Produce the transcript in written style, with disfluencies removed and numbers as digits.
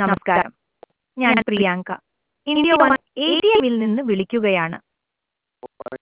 നമസ്കാരം. ഞാൻ Priyanka. India one ATM-ൽ നിന്ന് വിളിക്കുകയാണ്.